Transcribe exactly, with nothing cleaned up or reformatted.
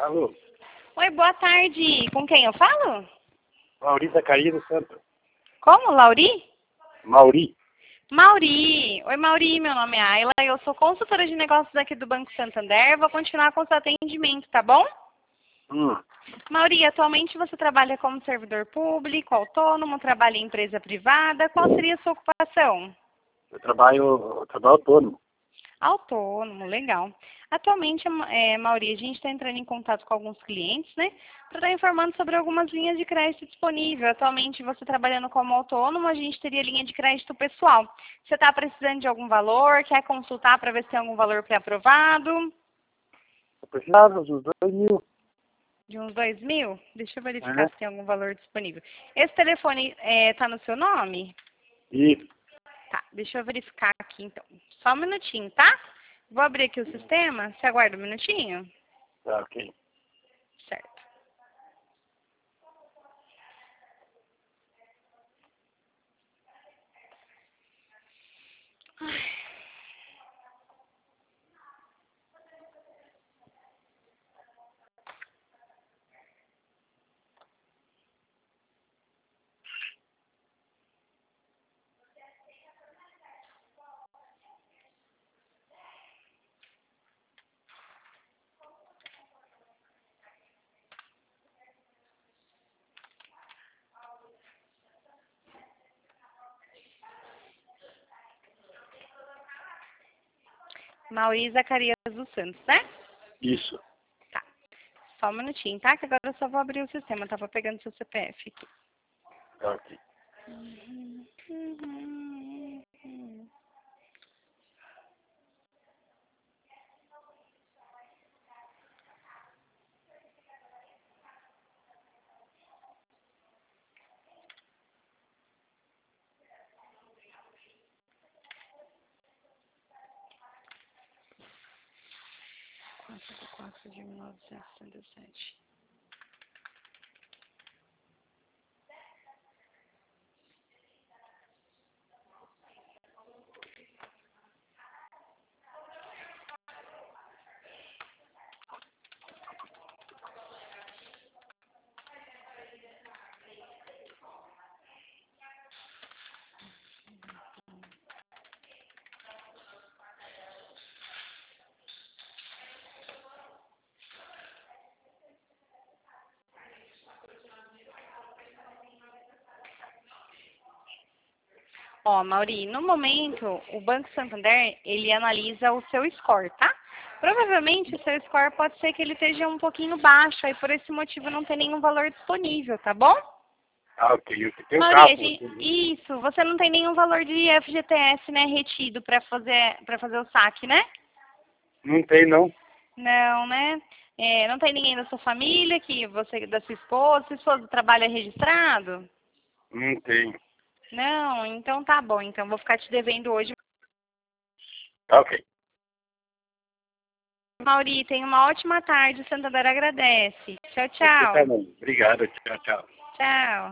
Alô? Oi, boa tarde. Com quem eu falo? Mauri Zacarias do Santo. Como, Lauri? Mauri. Mauri. Oi, Mauri, meu nome é Ayla. Eu sou consultora de negócios aqui do Banco Santander. Vou continuar com o seu atendimento, tá bom? Hum. Mauri, atualmente você trabalha como servidor público, autônomo, trabalha em empresa privada. Qual seria a sua ocupação? Eu trabalho, eu trabalho autônomo. Autônomo, legal. Atualmente, é, Mauri, a gente está entrando em contato com alguns clientes, né? Para estar informando sobre algumas linhas de crédito disponíveis. Atualmente, você trabalhando como autônomo, a gente teria linha de crédito pessoal. Você está precisando de algum valor? Quer consultar para ver se tem algum valor pré-aprovado? Eu precisava dos dois mil. De uns dois mil? Deixa eu verificar É. se tem algum valor disponível. Esse telefone está no seu nome? E Tá, deixa eu verificar aqui então. Só um minutinho, tá? Vou abrir aqui o sistema. Você aguarda um minutinho? tá, ok. Certo. Ai. Mauri Zacarias dos Santos, né? Isso. Tá. Só um minutinho, tá? Que agora eu só vou abrir o sistema. Tava pegando seu C P F aqui. Tá, ok. Uhum, uhum, uhum. quatro quatro de mil novecentos e sessenta e sete. Ó, Mauri, no momento, o Banco Santander, ele analisa o seu score, tá? Provavelmente, o seu score pode ser que ele esteja um pouquinho baixo, aí por esse motivo não tem nenhum valor disponível, tá bom? Ah, ok. Eu tenho um Mauri, a carro. gente- isso, você não tem nenhum valor de F G T S, né, retido para fazer, para fazer o saque, né? Não tem, não. Não, né? É, não tem ninguém da sua família, que você, da sua esposa, sua esposa trabalha registrado? Não tem. Não, então tá bom, então vou ficar te devendo hoje. Tá, ok. Mauri, tenha uma ótima tarde, o Santander agradece. Tchau, Você tchau. também. Obrigado. Tchau, tchau. Tchau.